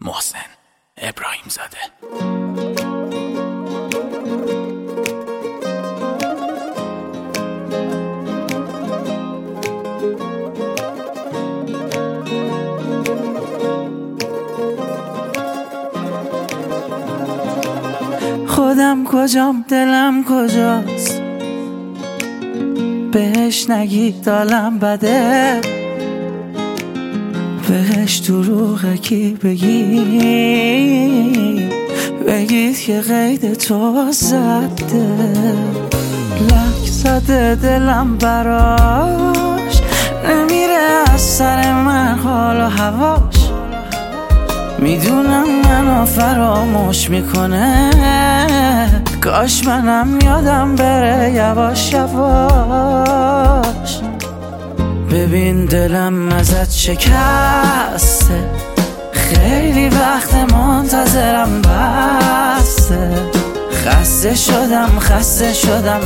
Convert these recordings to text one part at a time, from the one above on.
محسن ابراهیم زاده. خودم کجام دلم کجاست، بهش نگید دالم بده، بهش دروغه کی بگید که قید تو زده. لک زده دلم براش، نمیره از سر من حال و هواش. میدونم منو فراموش میکنه، کاش منم یادم بره یواش یواش. ببین دلم ازت شکسته، خیلی وقت منتظرم بسته. خسته شدم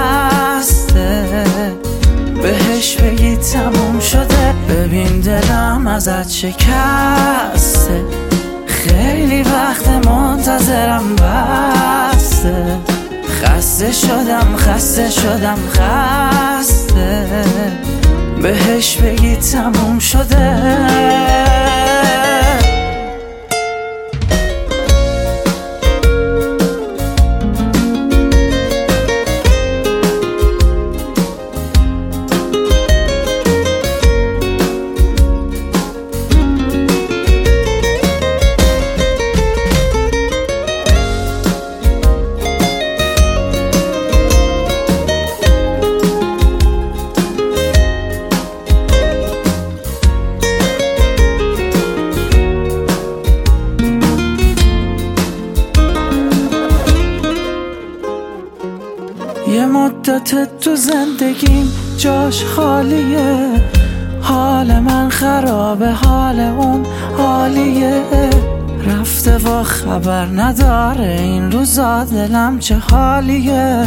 بهش بگی تموم شده. ببین دلم ازت شکسته، خیلی وقت منتظرم بسته. خسته شدم بهش بگی تموم شده. یه مدت تو زندگیم جاش خالیه، حال من خرابه حال اون عالیه. رفته و خبر نداره این روزا دلم چه حالیه.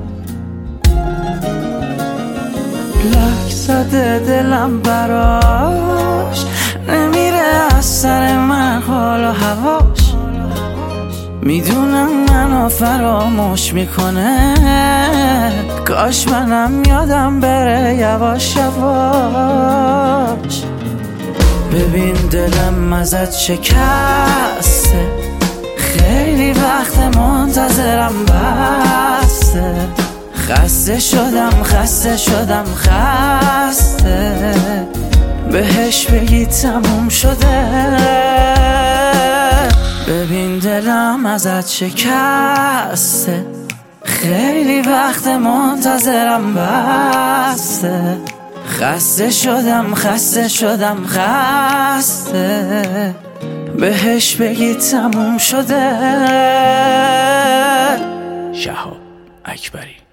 لک زده دلم براش، نمیره از سر من حال و هواش. میدونم منو فراموش میکنه، کاش منم یادم بره یواش یواش. ببین دلم ازت شکسته، خیلی وقت منتظرم بسته. خسته شدم بهش بگی تموم شده. ببین دلم ازت شکسته، خیلی وقت منتظرم بسته. خسته شدم بهش بگی تموم شده. شهاب اکبری.